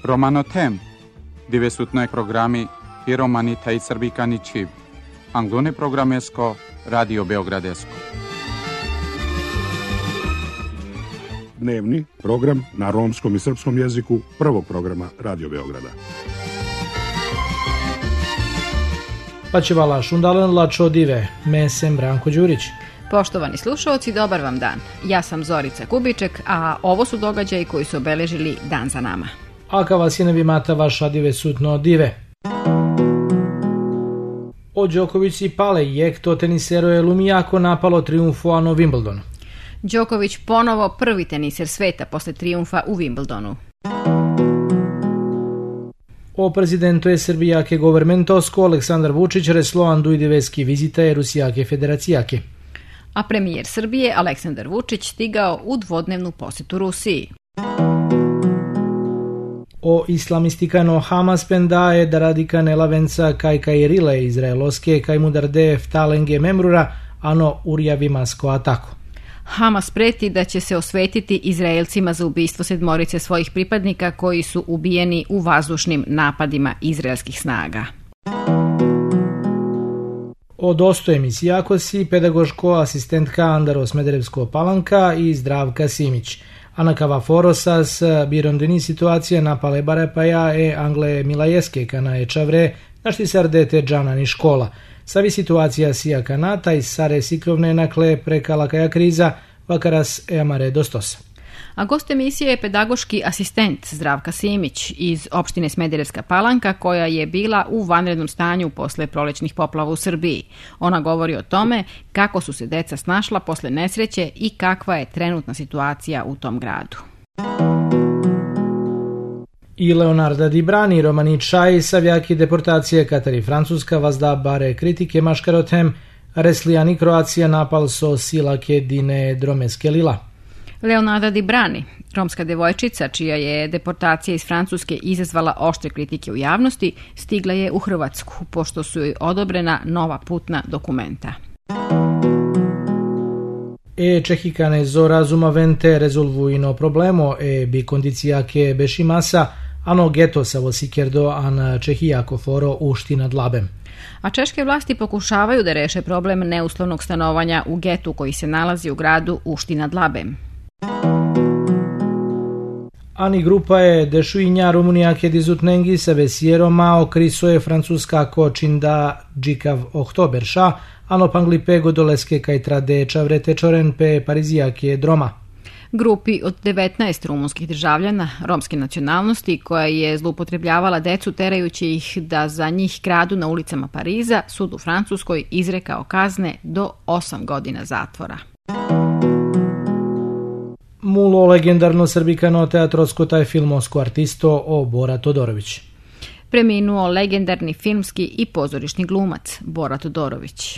Romano-tem, divesutnoj programi i romani taj srbikani čiv. Anglone programesko, Radio Beogradesko. Dnevni program na romskom i srpskom jeziku prvog programa Radio Beograda. Pačevala šundalen lačo dive, mesem Branko Đurić. Poštovani slušalci, dobar vam dan. Ja sam Zorica Kubiček, a ovo su događaji koji su obeležili dan za nama. A ka vas je mata vaša dive sutno dive. O Đoković i pale jek to tenisero je lumijako napalo triumfu ano Wimbledonu. Đoković ponovo prvi teniser sveta posle triumfa u Wimbledonu. O prezidentu je Srbijake governmentosko Aleksandar Vučić resloan dujdiveski vizitaje Rusijake federacijake. A premijer Srbije Aleksandar Vučić stigao u dvodnevnu posetu Rusiji. O islamistikano Hamas pendaje da radikane lavenca kaj rile izraeloske kaj mudarde vtalenge memrura ano urjavimasko atako. Hamas preti da će se osvetiti Izraelcima za ubistvo 7 svojih pripadnika koji su ubijeni u vazdušnim napadima izraelskih snaga. O dosto emisijako si pedagoško asistentka Andaro Smederevsko Palanka i Zdravka Simić. Anakava Forosas, birondeni situacije napale Barepaja Angle Milajeske kana Čavre, našti sardete džanani škola. Savi situacija sija kanata i sare sikrovne nakle prekalakaja kriza, vakaras amare dostos. A gost emisije je pedagoški asistent Zdravka Simić iz opštine Smederevska Palanka, koja je bila u vanrednom stanju posle prolećnih poplava u Srbiji. Ona govori o tome kako su se deca snašla posle nesreće i kakva je trenutna situacija u tom gradu. I Leonarda Di Brani, romani čaj, savjaki deportacije Katari Francuska, vazda bare kritike maškarotem, reslijani Kroacija napal so silake dine dromeske lila. Leonarda Di Brani, romska devojčica čija je deportacija iz Francuske izazvala oštre kritike u javnosti, stigla je u Hrvatsku, pošto su joj odobrena nova putna dokumenta. Čehikane zo razumavente rezolvuino problemo bi kondicijake bešimasa, ano geto sa vosikerdo an Čehijako foro ušti nad labem. A češke vlasti pokušavaju da reše problem neuslovnog stanovanja u getu koji se nalazi u gradu Ušti nad Labem. Ani grupa je dešuinja Rumunijake dizutnengi sa vesieroma okrisoje francuska kočinda džikav oktoberša, ano pangli pego doleske kaj trade čavrete čoren pe parizijake droma. Grupi od 19 rumunskih državljana romske nacionalnosti koja je zloupotrebljavala decu terajući ih da za njih kradu na ulicama Pariza, sud u Francuskoj izrekao kazne do 8 godina zatvora. Mulo legendarno srbikano teatrosko taj filmosko artisto o Bora Todorović. Preminuo legendarni filmski i pozorišni glumac Bora Todorović.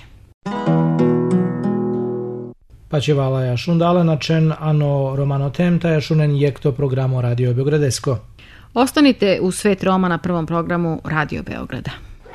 Pačevala je šundale načen ano Romano-tem ta je šunen jekto programo Radio Beogradesko. Ostanite u svet Roma na prvom programu Radio Beograda.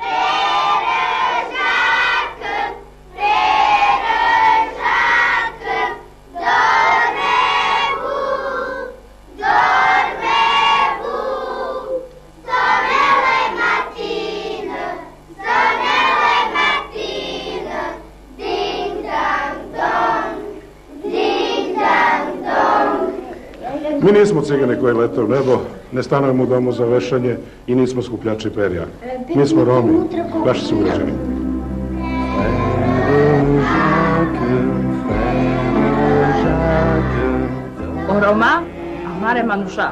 Mi nismo cigani koji lete u nebo, ne stanujemo u domu za vešanje i nismo skupljači perja. Mi smo Romi, vaši sugrađani. O Roma, amare manuša.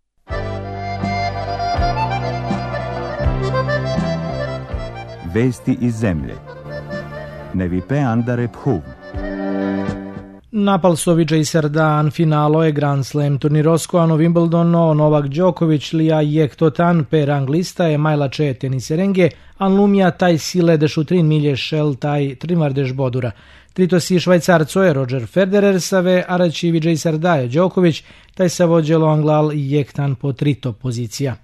Vesti iz zemlje. Nevipe andare phuv. Napal Soviđa Sardan finalo je Grand Slam turnirosko ano Wimbledono Novak Đoković lija jek totan per anglista je majlače teniserenge an lumija taj sile dešutrin milje šel taj trimardeš bodura. Trito si švajcarco je Roger Federer save araći Vijay Sardaje Đoković taj se vođelo anglal jektan po trito pozicija.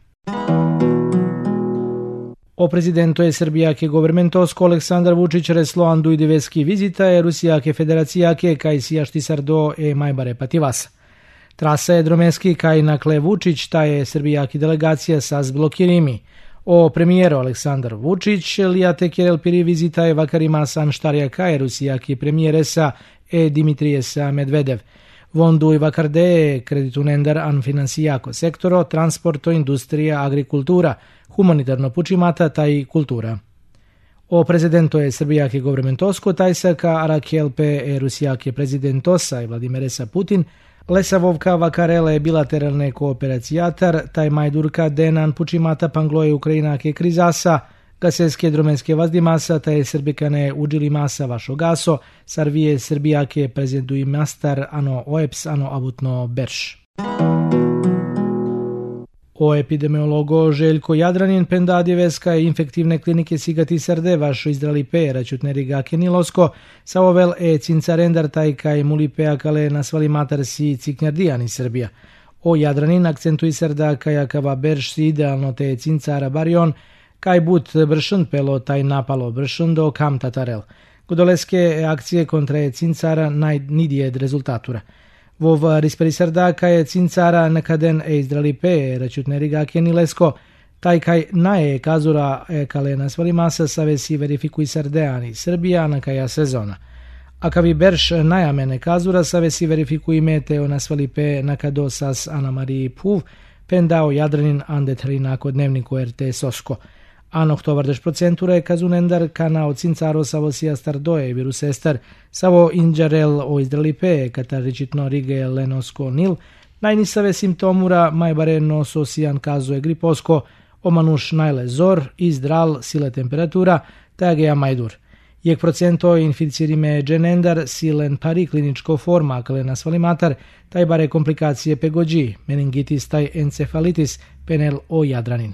O prezidentu je Srbijake governmentosko Aleksandar Vučić resloan dujdiveski vizitaje Rusijake federacijake kaj sijašti sardo majbare pativasa. Trasa je dromeski kaj nakle Vučić, ta je srbijaki delegacija sa zblokirimi. O premijero Aleksandar Vučić, lijate Kirel Piri vizita je vakarima san štarja kaj rusijaki premijeresa Dimitriyesa Medvedev. Vondu i vakarde kreditunendar an finansijako sektoro, transporto, industrija, agrikultura, humanitarno pučimata taj kultura. O prezidento je srbijaki governmentosko tajsaka arakelpe rusijaki prezidentosa i Vladimiresa Putin, Lesavovka vakarele bilateralne kooperacijatar, taj majdurka denan pučimata pangloje Ukrajinake krizasa, gaseske dromenske vazdimasa, taj srbikane uđili masa vašo gaso, sarvije srbijake prezidentuji mastar ano oeps ano abutno berš. O epidemiologo Željko Jadranin pendadjeveska infektivne klinike Sigati Srde vašo izdrali pe račutneriga Kenilosko sa ovel cincarendar tajka i mulipea kale nasvali matar si ciknjardijani Srbija. O Jadranin akcentuji Srda kajakava berš si idealno te cincara barion kaj but bršund pelo taj napalo bršund do kam tatarel. Godoleske akcije kontra cincara najnidijed rezultatura. Vov risperi Srda kaj cincara nakaden izdrali pe račutneriga Kenilesko, taj kaj naje kazura kale nasvali masa savesi verifikuj Srdeani Srbija na kaja sezona. A kavi berš najamene kazura savesi verifikuj meteo nasvali pe nakado sas Anamariji Puv, pendao Jadranin andetri nako dnevniku RT Sosko. Ano htovardeš procenture kazunendar kanao cincaro savo sijastar doje virusestar savo inđarel o izdrali pe kataričitno rige lenosko nil, najnisave simptomura majbare no sosijan kazuje griposko, omanuš najle zor, izdral, sile temperatura, tageja majdur. Jek procento inficirime dženendar silen pari kliničko forma kale nasvali matar, taj bare komplikacije pegođi, meningitis taj encefalitis, penel o Jadranin.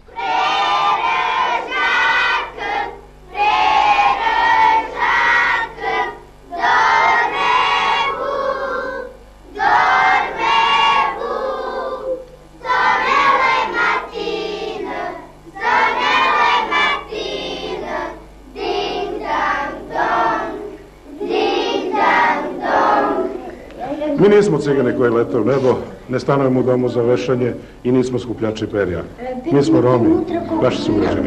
Mi nismo cigane koji lete u nebo, ne stanujemo u domu za vešanje i nismo skupljači perja. Mi smo Romi, vaši sugrađani.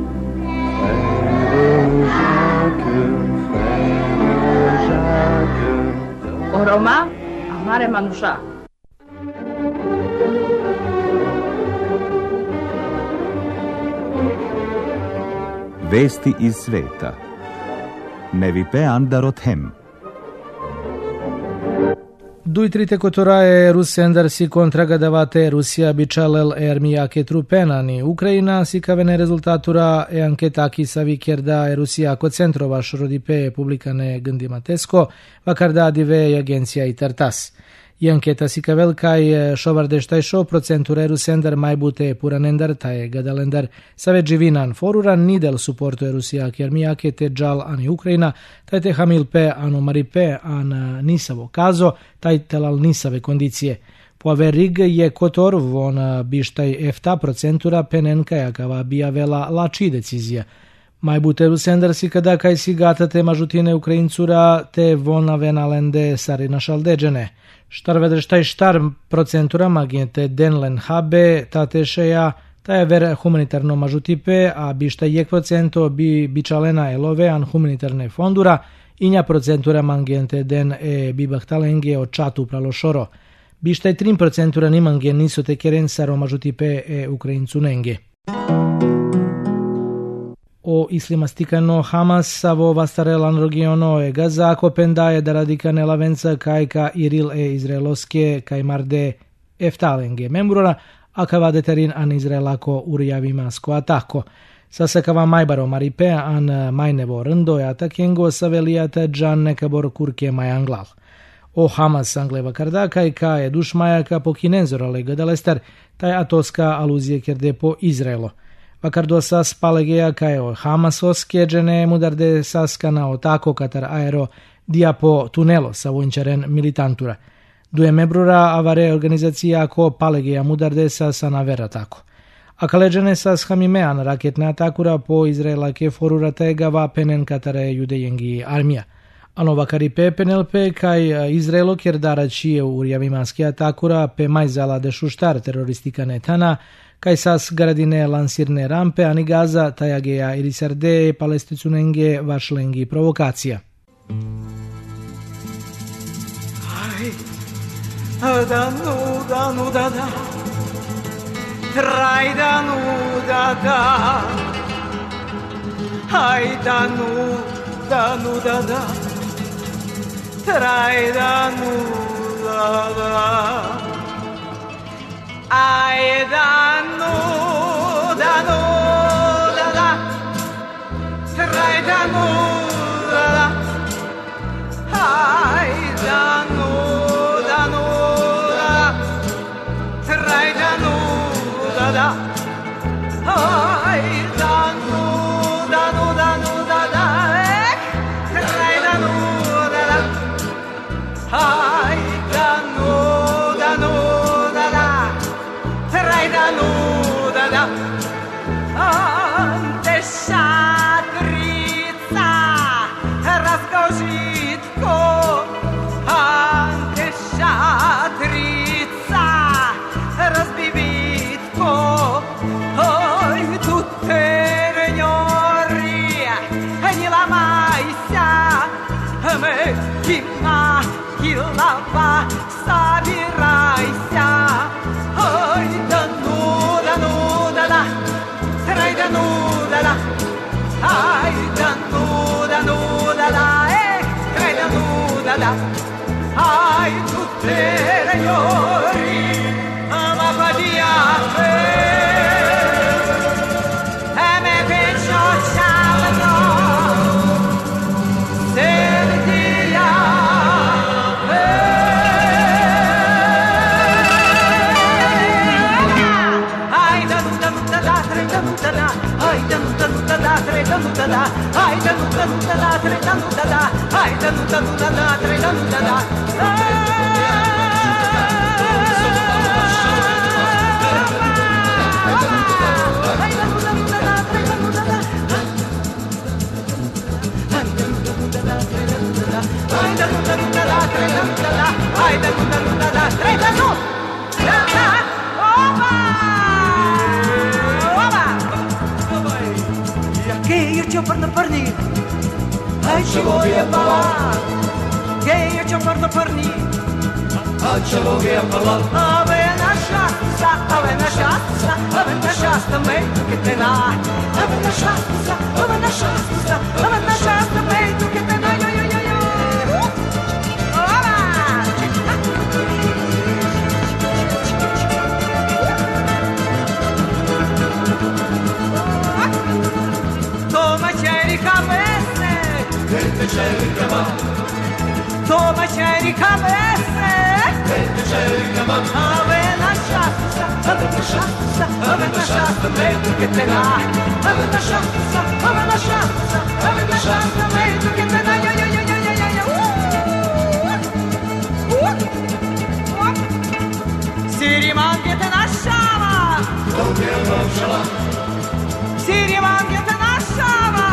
Oroma, amare manuša. Vesti iz sveta. Nevipe andarot hem. Dujtrite kotoraje Rusendar si kontragadavate Rusija bičalel ermijake trupenani. Ukrajina si kavene rezultatura anketaki sa vikerda Rusija ko centrova šrodipe publikane gândimatesko, vakardadive agencija i tartas. I anketa si kavel kaj šovardeštaj šo procenture Rusendar majbute puranendar taje gadalendar save dživinan foruran nidel suporto Rusija kermijake te džal ani Ukrajina taj te hamil pe anu maripe an nisavo kazo taj telal nisave kondicije. Po averig je kotor von bištaj efta procentura penenka jakava bijavela lači decizija. Majbute Rusendar si kada kaj si gatate mažutine Ukrajincura te vona venalende sarina šaldeđene. Štar procentura magijete denlen habe tatešeja ta je ver humanitarno mažutipe, a bišta jek procento bi bičalena elove an humanitarne fondura, inja procentura mangente den bibahtalenge o čatu pralošoro. Bišta je 3% nimange niso te keren saro mažutipe Ukrajincu nenge. O islimastikano Hamas savo vastarelan regiono Gaza ako pendaje da radikane lavenca kajka iril izraeloske kaj marde eftalenge membrora, a kava terin an izraelako urjavimasko atako. Sasakava majbaro maripe an majnevo rndo atakengo savelijata džan nekabor kurke majanglal. O Hamas angleva karda kajka dušmajaka po kinenzorale gadalestar, taj atoska aluzije kerde po Izraelo. Vakardo sas palegeja kaj o Hamas oskeđene mudarde saskana o tako katar aero diapo tunelo sa vončaren militantura. Duje mebrura avare organizacija ako palegeja mudarde sasana vera tako. A kaleđene sas hamimean raketne atakura po Izraelake forura tegava penen katare judejengi armija. Anova caripe penelpe kaj Izraelo kjer daračie urjavimaski atakura pe majzala de šuštar teroristika netana kaj sas gradine lansirne rampe ani Gaza tajageja irisarde palesticunenge vašlengi provokacija. Da Traj da nuda da Aj da nuda da Traj da nuda da Aj da nuda da Traj da nuda da Aj da nuda Traj da nuda da Aj da nuda da Traj da nuda da Aj da nuda da Traj da nuda da Ante šatrica razgožitko Ante šatrica razbivitko Oj, tutte regnori ne lamajся Мекина Килава собирайся Ой, да да Трай да да Ай, да да Трай да да Ай, tutte regnori ma padiate e me penso sabato serdia ai da da tre da ai da da tre da ai da da tre da ai da da tre da Parni, ai ce voglio parlare, che io ci porto parni, ai ce voglio parlare, ave una shasta, me che te na, ave una shasta, me che te na, yo. Toma c'eri cabesse Ave la shasta me che te na Ave la shasta me che te na Si rimane te nasciava Si rimane te nasciava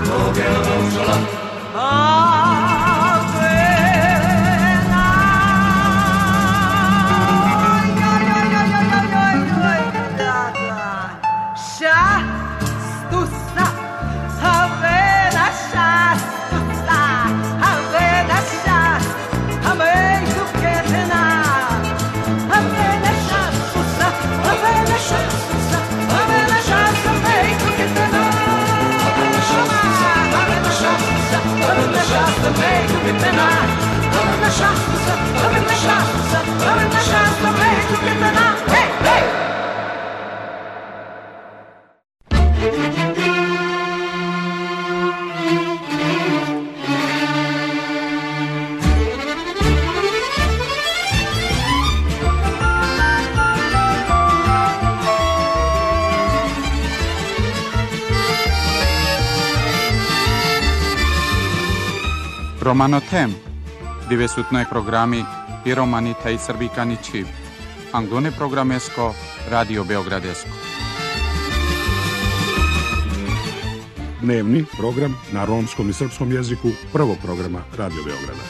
Romanotem, divesutnoj programi i romani taj srbikani čiv. Angone programesko, Radio Beogradesko. dnevni program na romskom i srpskom jeziku prvog programa Radio Beograda.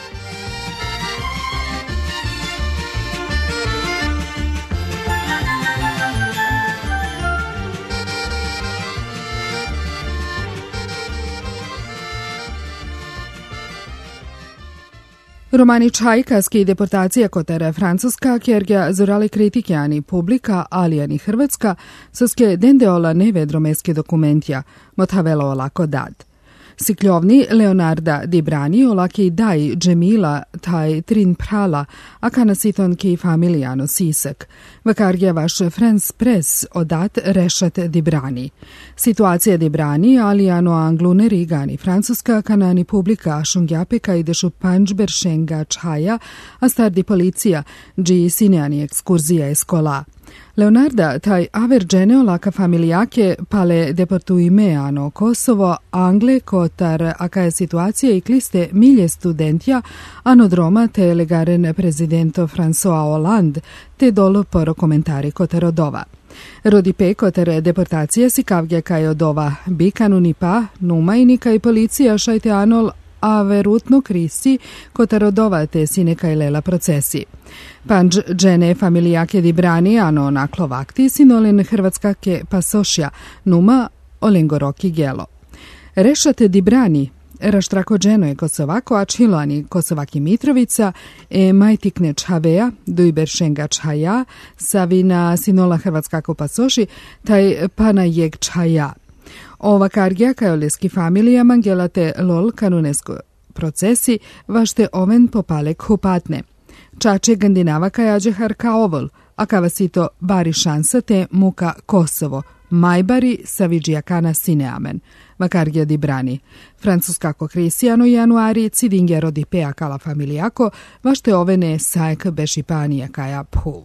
Romani Čajkaski i deportacija kotere Francuska, kjerga zorali kritikjani publika, alijani Hrvatska, soske dendeola nevedromeski dokumentja, motavelo olako dad. Sikljovni Leonarda Dibrani olaki daj džemila taj trin prala, a kanasiton ki familijano sisak. Vakarja vaš Frans Press odat rešat Dibrani. Situacija Dibrani, alijano anglune rigani Francuska, kanani publika šungjapeka i dešu pančber šenga čaja, a stardi policija, dži sineani ekskurzija eskola. Leonarda taj aver geneolaka familijake pale deportuimeano Kosovo, Angle, kotar aka je situacija i kliste milje studentja, ano Roma te legaren prezidento François Hollande, te dolo poro komentari kotar odova. Rodi pe kotar deportacija si kavge kaj odova bikanu ni pa, numajnika i policija šajte anol a verutno krisi kotar odova te sine kaj lela procesi. Panđ džene familijake Dibrani ano naklo vakti sinolen Hrvatska ke pasošja numa olengoroki gelo. Rešate Dibrani raštrako dženo je Kosovako, a čilani Kosovaki Mitrovica majtikne čhavea, dujber šenga čhaja, savina sinola Hrvatskako pasoši, taj pana jeg čhaja. Ova kargija kajoleski familija mangelate lol kanunesko procesi, vašte oven popalek hupatne. Čače gandinava kajađe harka ovol, a kavasito bari šansa te muka Kosovo, majbari saviđijakana sineamen. Vakargija Dibrani. Francuskako Krisijano januari cidinge rodi pea kala familijako, vašte ovene sajk bešipanija kaja phuv.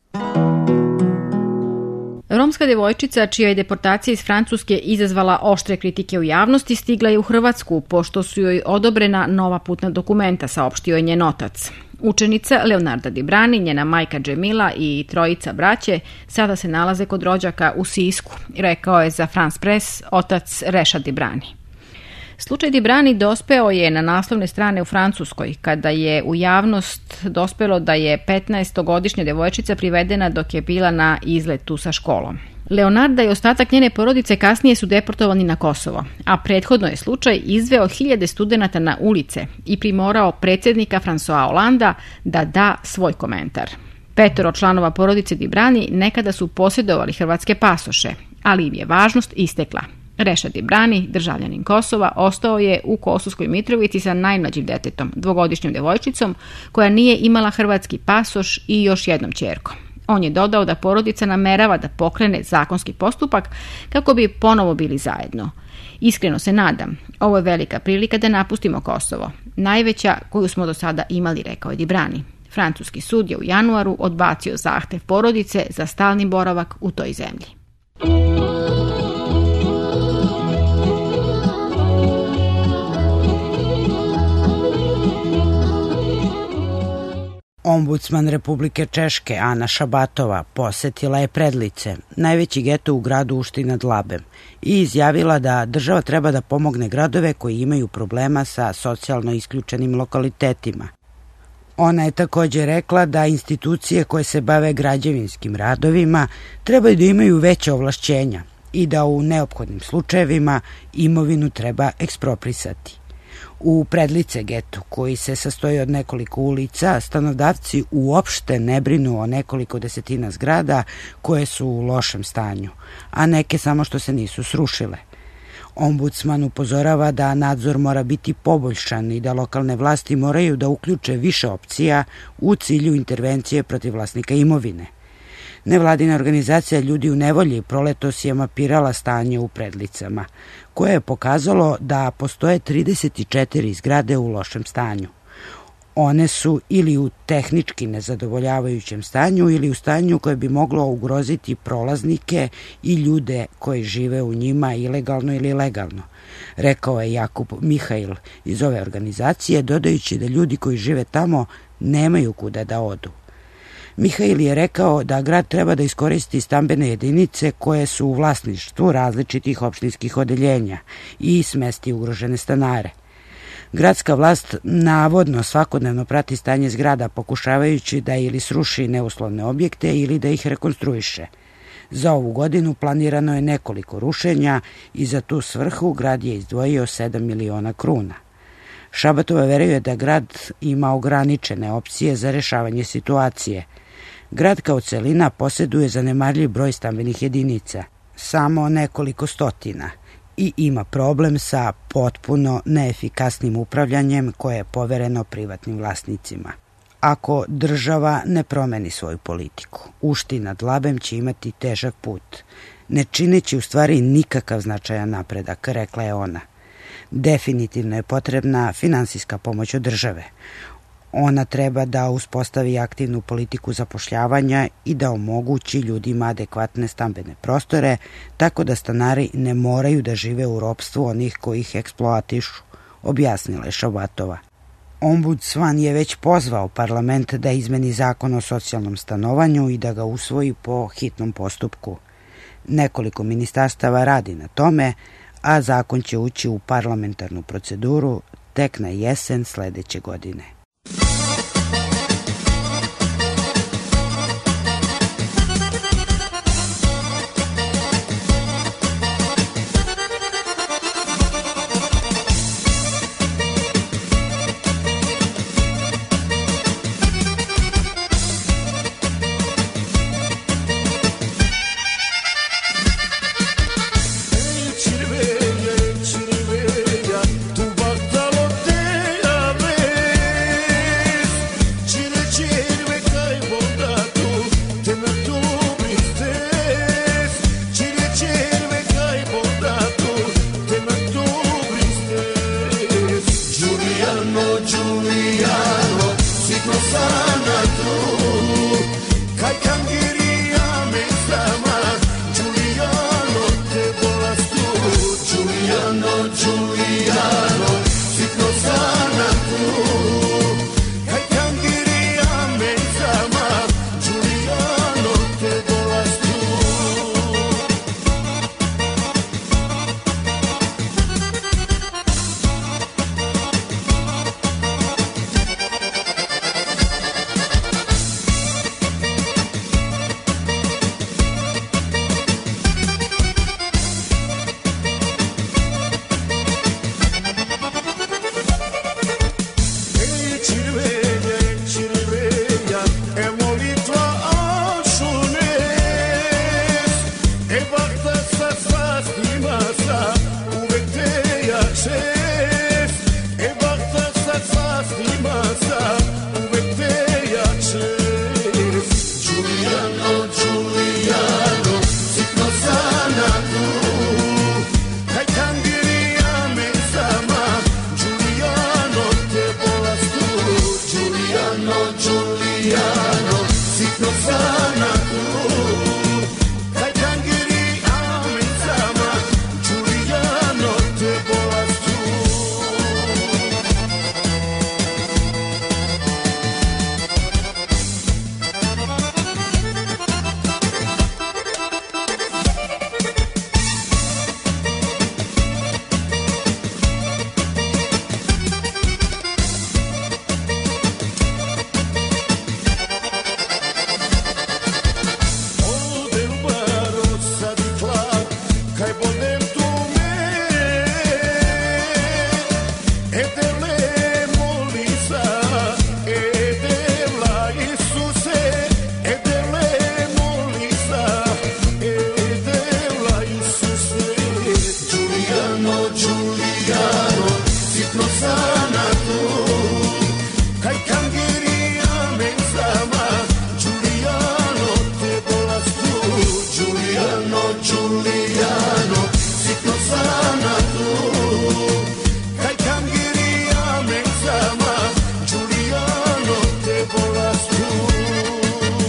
Romska devojčica, čija je deportacija iz Francuske izazvala oštre kritike u javnosti, stigla je u Hrvatsku, pošto su joj odobrena nova putna dokumenta, saopštio je njen otac. Učenica Leonarda Dibrani, njena majka Džemila i trojica braće sada se nalaze kod rođaka u Sisku, rekao je za France Press otac Rešad Dibrani. Slučaj Dibrani dospeo je na naslovne strane u Francuskoj, kada je u javnost dospelo da je 15-godišnja devojčica privedena dok je bila na izletu sa školom. Leonarda i ostatak njene porodice kasnije su deportovani na Kosovo, a prethodno je slučaj izveo 1000 studenata na ulice i primorao predsjednika François Hollanda da da svoj komentar. 5 članova porodice Dibrani nekada su posjedovali hrvatske pasoše, ali im je važnost istekla. Rešad Dibrani, državljanin Kosova, ostao je u Kosovskoj Mitrovici sa najmlađim detetom, 2-godišnjom devojčicom, koja nije imala hrvatski pasoš i još jednom ćerkom. On je dodao da porodica namerava da pokrene zakonski postupak kako bi ponovo bili zajedno. Iskreno se nadam, ovo je velika prilika da napustimo Kosovo, najveća koju smo do sada imali, rekao je Dibrani. Francuski sud je u januaru odbacio zahtev porodice za stalni boravak u toj zemlji. Ombudsman Republike Češke Ana Šabatova posetila je Predlice, najveći geto u gradu Ušti nad Labem, i izjavila da država treba da pomogne gradove koji imaju problema sa socijalno isključenim lokalitetima. Ona je također rekla da institucije koje se bave građevinskim radovima trebaju da imaju veće ovlašćenja i da u neophodnim slučajevima imovinu treba eksproprisati. U Predlice getu, koji se sastoji od nekoliko ulica, stanodavci uopšte ne brinu o nekoliko desetina zgrada koje su u lošem stanju, a neke samo što se nisu srušile. Ombudsman upozorava da nadzor mora biti poboljšan i da lokalne vlasti moraju da uključe više opcija u cilju intervencije protiv vlasnika imovine. Nevladina organizacija Ljudi u nevolji proletos je mapirala stanje u Predlicama, koje je pokazalo da postoje 34 zgrade u lošem stanju. One su ili u tehnički nezadovoljavajućem stanju ili u stanju koje bi moglo ugroziti prolaznike i ljude koji žive u njima ilegalno ili legalno, rekao je Jakub Mihajl iz ove organizacije, dodajući da ljudi koji žive tamo nemaju kuda da odu. Mihail je rekao da grad treba da iskoristi stambene jedinice koje su u vlasništvu različitih opštinskih odeljenja i smesti ugrožene stanare. Gradska vlast navodno svakodnevno prati stanje zgrada pokušavajući da ili sruši neuslovne objekte ili da ih rekonstruiše. Za ovu godinu planirano je nekoliko rušenja i za tu svrhu grad je izdvojio 7 miliona kruna. Šabatova veruje da grad ima ograničene opcije za rešavanje situacije. Grad kao celina posjeduje zanemarljiv broj stambenih jedinica, samo nekoliko stotina, i ima problem sa potpuno neefikasnim upravljanjem koje je povereno privatnim vlasnicima. Ako država ne promeni svoju politiku, Ušti nad Labem će imati težak put, ne čineći u stvari nikakav značajan napredak, rekla je ona. Definitivno je potrebna finansijska pomoć od države. Ona treba da uspostavi aktivnu politiku zapošljavanja i da omogući ljudima adekvatne stambene prostore, tako da stanari ne moraju da žive u ropstvu onih koji ih eksploatišu, objasnila je Šabatova. Ombudsman je već pozvao parlament da izmeni zakon o socijalnom stanovanju i da ga usvoji po hitnom postupku. Nekoliko ministarstava radi na tome, a zakon će ući u parlamentarnu proceduru tek na jesen sledeće godine.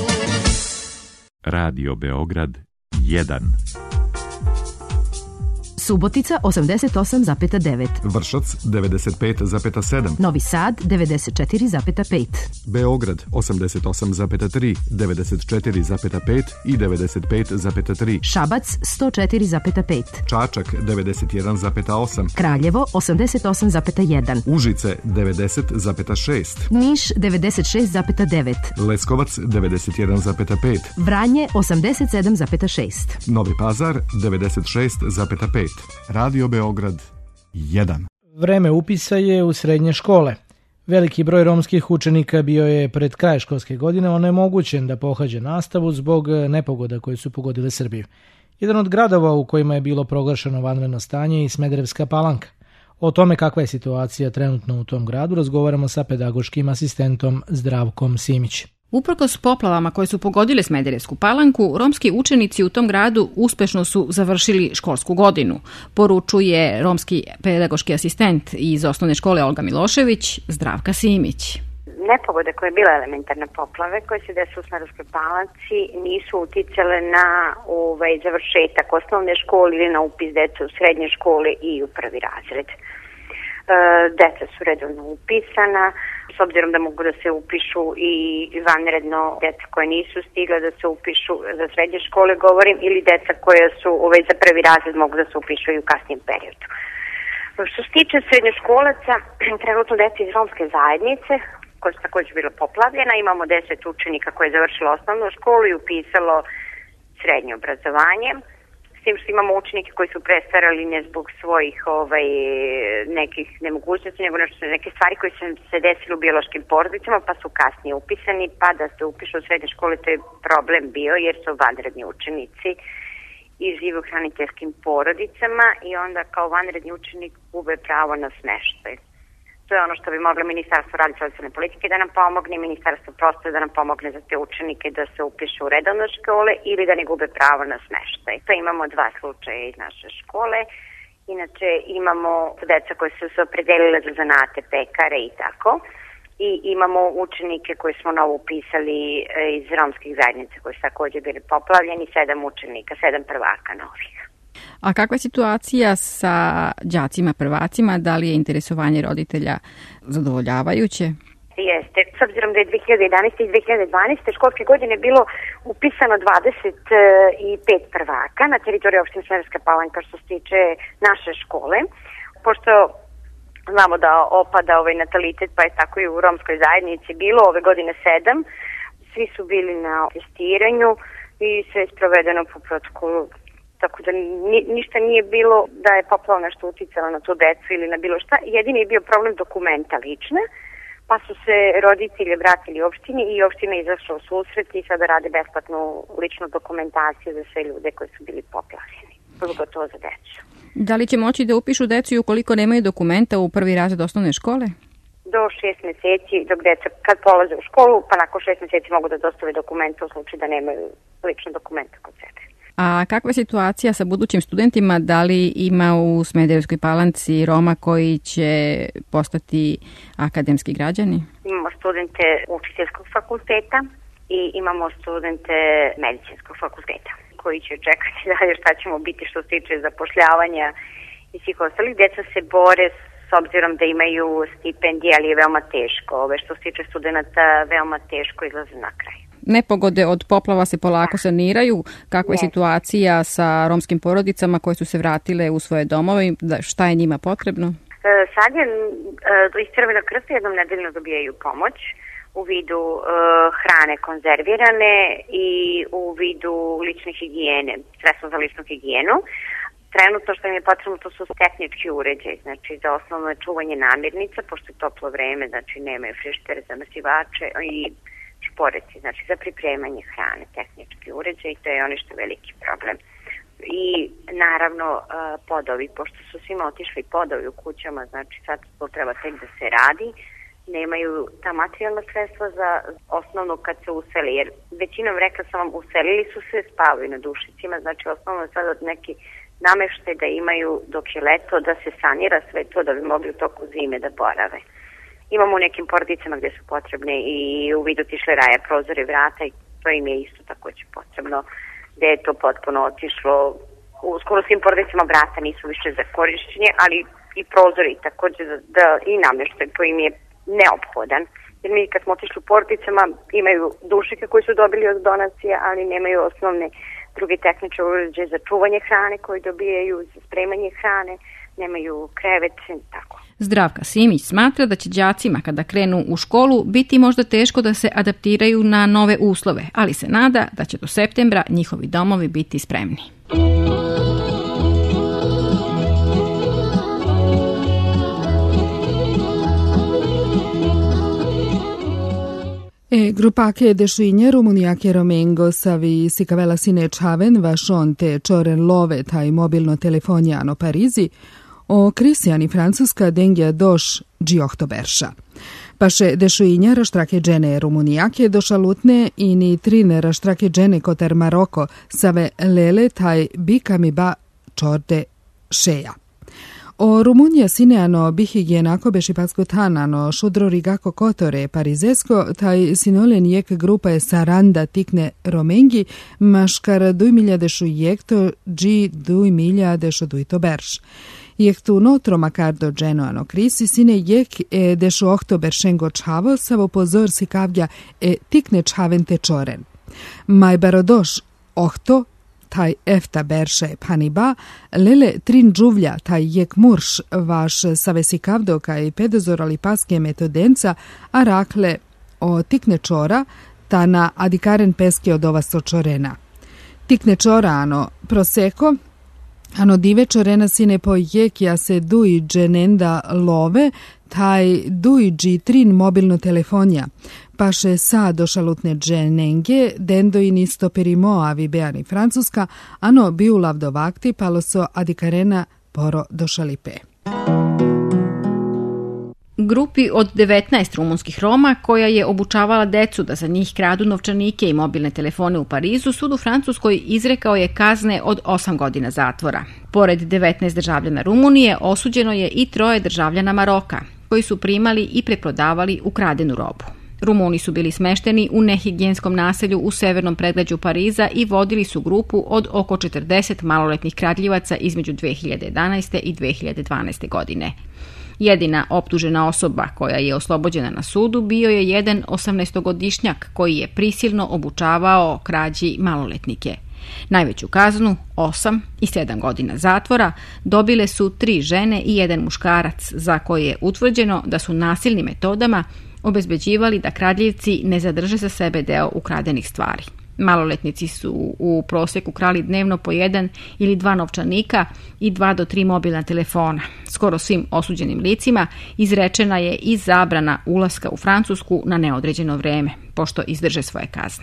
Radio Beograd 1. Subotica 88,9, Vršac 95,7, Novi Sad 94,5, Beograd 88,3, 94,5 i 95,3, Šabac 104,5, Čačak 91,8, Kraljevo 88,1, Užice 90,6, Niš 96,9, Leskovac 91,5, Vranje 87,6, Novi Pazar 96,5, Radio Beograd 1. Vreme upisa je u srednje škole. Veliki broj romskih učenika bio je pred kraj školske godine onemogućen da pohađa nastavu zbog nepogoda koje su pogodile Srbiju. Jedan od gradova u kojima je bilo proglašeno vanredno stanje je i Smederevska Palanka. O tome kakva je situacija trenutno u tom gradu razgovaramo sa pedagoškim asistentom Zdravkom Simić. Uprkos poplavama koje su pogodile Smederevsku Palanku, romski učenici u tom gradu uspešno su završili školsku godinu, poručuje romski pedagoški asistent iz osnovne škole Olga Milošević, Zdravka Simić. Nepogode koje je bila elementarne poplave koje se desile u Smederevskoj Palanci nisu uticale na završetak osnovne škole ili na upis dece u srednje škole i u prvi razred. Deca su redovno upisana, s obzirom da mogu da se upišu i vanredno deca koje nisu stigla da se upišu za srednje škole, govorim, ili deca koje su za prvi razred mogu da se upišu i u kasnijem periodu. Što se tiče srednjoškolaca, trenutno deca iz romske zajednice, koja su također bila poplavljena, imamo 10 učenika koje je završilo osnovnu školu i upisalo srednje obrazovanje. S tim što imamo učenike koji su prestarali ne zbog svojih nekih nemogućnosti, nego neke stvari koje su se desile u biološkim porodicama, pa su kasnije upisani, pa da se upišu u srednje škole, to je problem bio jer su vanredni učenici i žive u hraniteljskim porodicama i onda kao vanredni učenik gube pravo na smeštaj. To je ono što bi moglo Ministarstvo rada i socijalne politike da nam pomogne, Ministarstvo prosvete da nam pomogne za te učenike da se upišu u redovne škole ili da ne gube pravo na smeštaj. To imamo 2 slučaja iz naše škole. Inače imamo deca koje su se opredelile za zanate, pekare i tako. I imamo učenike koji smo novo upisali iz romskih zajednica koji su također bili poplavljeni, 7 učenika, 7 prvaka novih. A kakva je situacija sa đacima prvacima? Da li je interesovanje roditelja zadovoljavajuće? Jeste. S obzirom da je 2011. i 2012. školske godine bilo upisano 25 prvaka na teritoriji opštine Smederevska Palanka što se tiče naše škole. Pošto znamo da opada natalitet, pa je tako i u romskoj zajednici bilo, ove godine 7. Svi su bili na testiranju i sve je sprovedeno po protokolu. Tako da ništa nije bilo da je poplava nešto uticala na tu decu ili na bilo šta. Jedini je bio problem dokumenta lične, pa su se roditelji vratili opštini i opština izašla u susret i sada rade besplatnu ličnu dokumentaciju za sve ljude koji su bili poplavljeni. Pogotovo za decu. Da li će moći da upišu decu ukoliko nemaju dokumenta u prvi razred osnovne škole? Do 6 meseci, dok deca kad polaze u školu, pa nakon 6 meseci mogu da dostave dokumenta u slučaju da nemaju lične dokumenta kod sebe. A kakva je situacija sa budućim studentima? Da li ima u Smederevskoj Palanci Roma koji će postati akademski građani? Imamo studente učiteljskog fakulteta i imamo studente medicinskog fakulteta koji će čekati dalje šta ćemo biti što se tiče zapošljavanja i svih ostalih. Deca se bore s obzirom da imaju stipendije, ali je veoma teško. Što se tiče studenta, veoma teško izlaze na kraj. Nepogode od poplava se polako saniraju. Kakva je situacija sa romskim porodicama koje su se vratile u svoje domove? Šta je njima potrebno? Sad je iz Crvenog krsta jednom nedeljno dobijaju pomoć u vidu hrane konzervirane i u vidu lične higijene, sredstva za ličnu higijenu. Trenutno što im je potrebno to su tehnički uređaj, znači za osnovno čuvanje namirnica, pošto je toplo vreme, znači nemaju frižider, zamrzivače i šporeci, znači za pripremanje hrane, tehnički uređaj, to je ono što je veliki problem. I naravno podovi, pošto su svima otišli podovi u kućama, znači sad to treba tek da se radi, nemaju ta materijalna sredstva za osnovno kad se useli, jer većinom, rekla sam vam, uselili su se, spavaju na dušicima, znači osnovno je sad od neki nameštaj da imaju dok je leto, da se sanira sve to da bi mogli u toku zime da borave. Imamo u nekim porodicama gde su potrebne i u vidu tišleraja, prozore, vrata i to im je isto takođe potrebno, gde je to potpuno otišlo u skoro svim porodicama vrata nisu više za korišćenje, ali i prozori takođe i namještaj koji im je neophodan. Jer mi kad smo otišli u porodicama imaju dušike koji su dobili od donacije, ali nemaju osnovne druge tehničke uređaje za čuvanje hrane koje dobijaju, za spremanje hrane, nemaju krevet, tako. Zdravka Simić smatra da će đacima kada krenu u školu biti možda teško da se adaptiraju na nove uslove, ali se nada da će do septembra njihovi domovi biti spremni. Grupake dešinje Rumunijake Romengo savi si cavela sine Čaven vašon te čoren love taj mobilno telefonijano Parizi o Kristiani Francuska dengja doš džiohtoberša. Paše dešuinja raštrake džene Rumunijake došalutne i ni trine raštrake džene koter Maroko save lele taj bikami ba čorde šeja. O Rumunija sineano bihigijenako bešipatsko tanano šudro rigako kotore parizesko taj sinolen jek grupa je saranda tikne romengi maškar 2000 dešu jekto dži 2000 dešu dujto berš. Jektu notro makardo dženoano krisi sine jek dešu oktober šengo čavo savo pozor si kavlja tikne čaven te čoren. Maj barodoš ohto taj efta berše paniba, lele trin džuvlja taj jek murš vaš savesi kavdo kaj pedozorali paske metodenca, a rakle o tikne čora, ta na adikaren peske od ova sočorena. Tikne čora ano proseko, ano dive čorena sine po jek ja se duj dženenda love, taj duj trin mobilno telefonja, paše sa došalutne dženenge, dendo i nisto perimo avi beani Francuska, ano biulav do vakti paloso adikarena poro došalipe. Grupi od 19 rumunskih Roma, koja je obučavala decu da za njih kradu novčanike i mobilne telefone u Parizu, sud u Francuskoj izrekao je kazne od 8 godina zatvora. Pored 19 državljana Rumunije, osuđeno je i 3 državljana Maroka, koji su primali i preprodavali ukradenu robu. Rumuni su bili smešteni u nehigijenskom naselju u severnom predgrađu Pariza i vodili su grupu od oko 40 maloletnih kradljivaca između 2011. i 2012. godine. Jedina optužena osoba koja je oslobođena na sudu bio je jedan 18-godišnjak koji je prisilno obučavao krađi maloletnike. Najveću kaznu, 8 i 7 godina zatvora, dobile su 3 žene i 1 muškarac, za koje je utvrđeno da su nasilnim metodama obezbeđivali da kradljivci ne zadrže za sebe deo ukradenih stvari. Maloletnici su u proseku krali dnevno po 1 ili 2 novčanika i 2 do 3 mobilna telefona. Skoro svim osuđenim licima izrečena je i zabrana ulaska u Francusku na neodređeno vreme, pošto izdrže svoje kazne.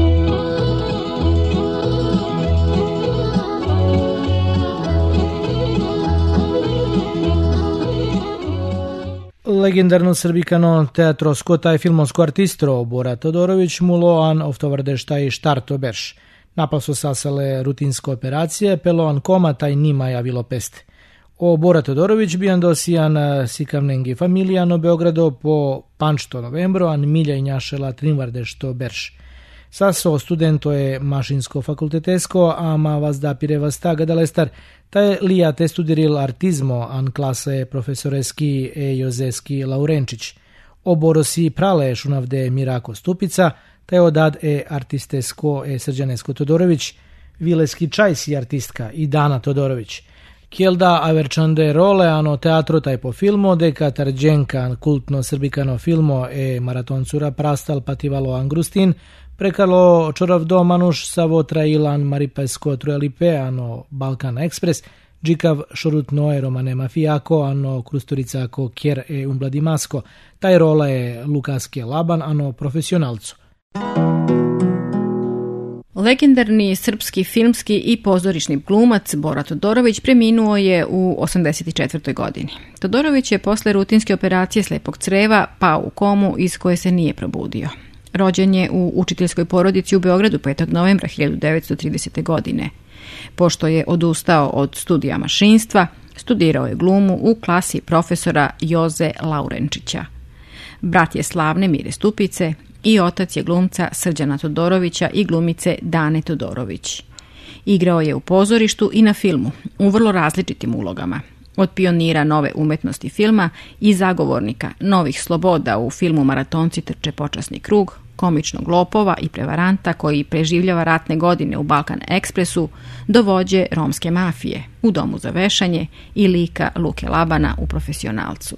Legendarno srbikano teatrosko taj filmonsko artistro Bora Todorović muloan oftovrdeš taj štarto berš. Napal su sasale rutinske operacije, peloan koma taj nima javilo peste. O Bora Todorović bijan dosijan sikavnengi familijano Beogrado po pančto novembro, an milja i njašela trinvardeš to berš. Saso studento je mašinsko fakultetesko, ama vas da pire vas taga dalestar, taj lija te studiril artizmo an klase profesoreski Jozeski Laurenčić. Oborosi prale šunavde Mirako Stupica, taj odad artistesko Srđanesko Todorović, vileski čajsi artistka i Dana Todorović. Kjelda averčande role ano teatro taj po filmo, deka tarđenka kultno srbikano filmo maratoncura prastal pativalo angrustin, prekalo čoravdo manuš savotra ilan maripesko truelipe ano Balkan Ekspres, džikav šorutno romane mafijako ano krustoricako kjer umbladimasko, taj rola je Lukaske Laban ano profesionalcu. Legendarni srpski filmski i pozorišni glumac Bora Todorović preminuo je u 84. godini. Todorović je posle rutinske operacije slepog creva pao u komu iz koje se nije probudio. Rođen je u učiteljskoj porodici u Beogradu 5. novembra 1930. godine. Pošto je odustao od studija mašinstva, studirao je glumu u klasi profesora Joze Laurenčića. Brat je slavne Mire Stupice i otac je glumca Srđana Todorovića i glumice Dane Todorović. Igrao je u pozorištu i na filmu, u vrlo različitim ulogama. Od pionira nove umetnosti filma i zagovornika novih sloboda u filmu Maratonci trče počasni krug, komičnog lopova i prevaranta koji preživljava ratne godine u Balkan Ekspresu, do vođe romske mafije u Domu za vešanje i lika Luke Labana u Profesionalcu.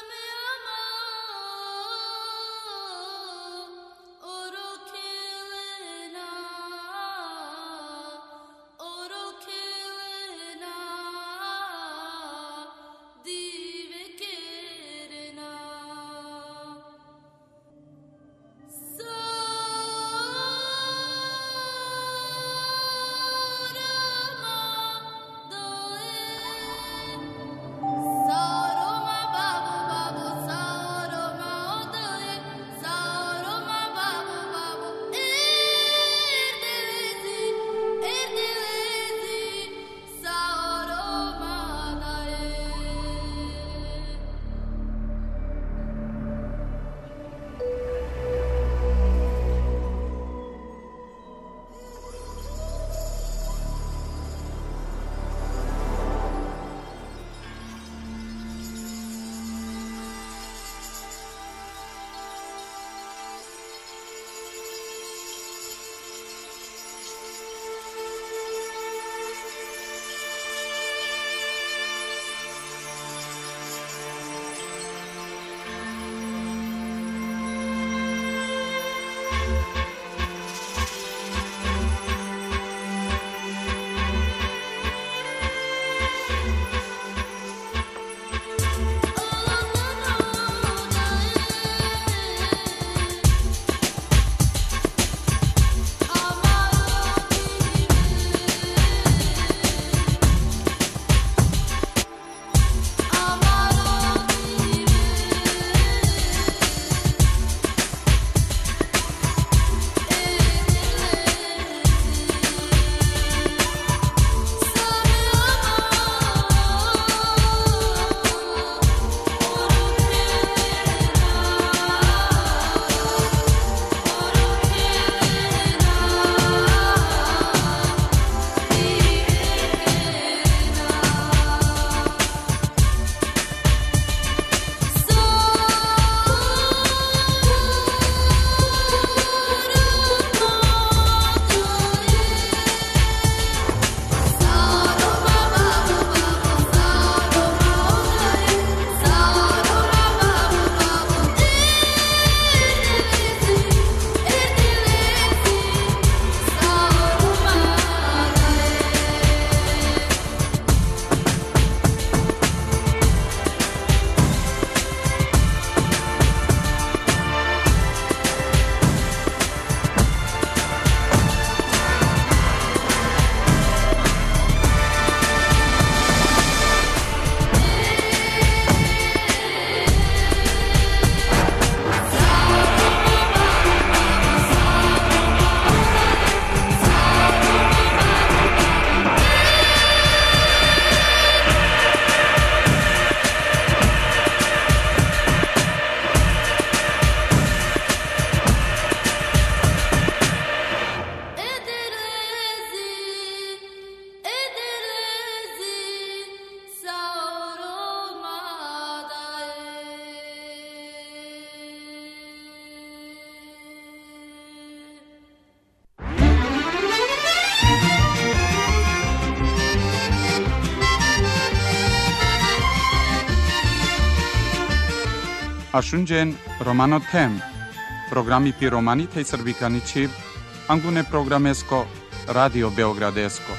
Ashunjen Romano Tem, programi pi Romanita i Srbikanići, Angune programesko, Radio Beogradesko.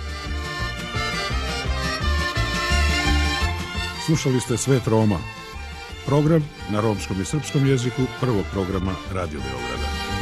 Slušali ste Svet Roma, program na romskom i srpskom jeziku prvog programa Radio Beograda.